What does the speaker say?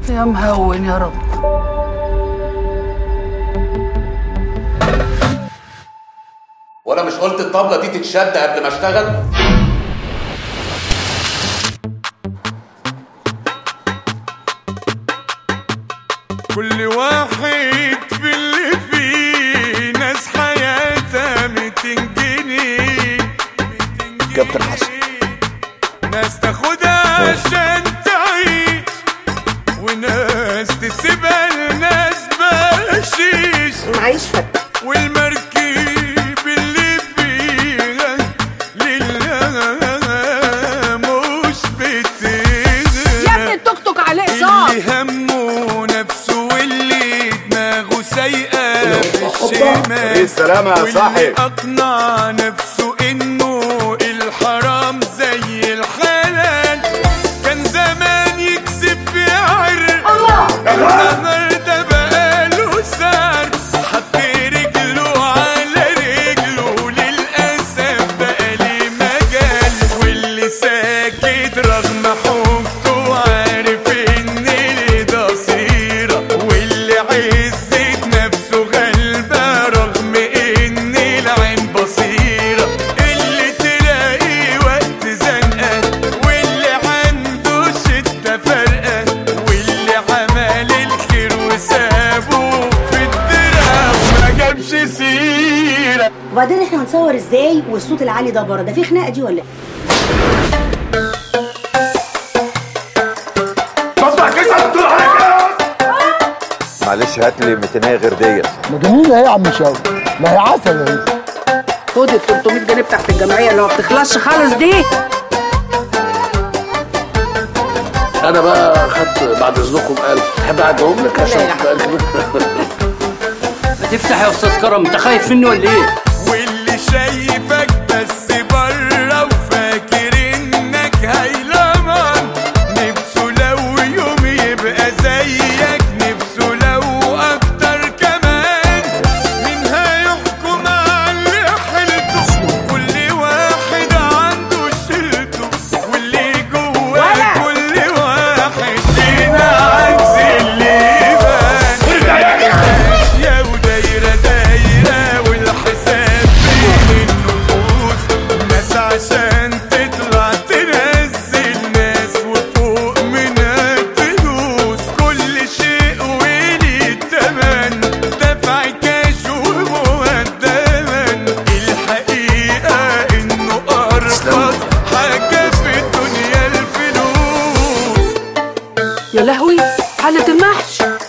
يا مهون يا رب. وانا مش قلت الطبلة دي تتشد قبل ما اشتغل؟ كل واحد في اللي فيه ناس حياتها 200 جنيه. كابتن حسن، ناس تاخدها عشان تعيش، وناس تسيبها لناس بقشيش. معيش فتح والمركب اللي فيها لله مش بتغرق. يا ابني التوك توك عليه اقساط. اللي همه نفسه واللي دماغه سايقه في الشمال. ايه السلامة يا صاحبي؟ واللي اقنع نفسه انه الحرام زي الحلال. كان زمان يكسب في عرق، النهارده بقاله سعر. حط رجله على رجله، للاسف بقى لي مجال. واللي ساكت رغم حبه عارف ان ده صيره. واللي عزت نفسه غلبه رغم ان العين بصيره. اللي تلاقي وقت زنقه، واللي عنده شده فرقه. واللي عمل الخير وسابه في الدرع ما جابش سيره. وبعدين احنا هنصور ازاي والصوت العالي ده بره؟ ده في خناقه دي ولا ايه؟ معلش هات لي 200 غير ديت. جميلة اهي يا عم شاوي، ما هي عسل اهي. خد ال 300 جنيه بتاعت الجمعيه اللي ما بتخلصش خالص دي. انا بقى خدت بعد اذنكم 1000. تحب اعدهم لك عشان ما تفتح يا استاذ كرم، انت خايف مني ولا ايه؟ واللي شايفك بس بره وفاكر انك هيلمان. نفسه لو يوم يبقى زيك، نفسه لو اكتر كمان. مين هيحكم على اللي حيلته؟ كل واحد عنده شيلته. واللي جواه كل واحد فينا عكس اللي يبان. يا ودايره دايره والحساب بين النفوس. ناس عشان تطلع تنزل ناس، وفوق منها تدوس. كل شيء وليه تمن، دفع كاش ومقدما. الحقيقة انه ارخص حاجة في الدنيا الفلوس. يا لهوي حالة المحش.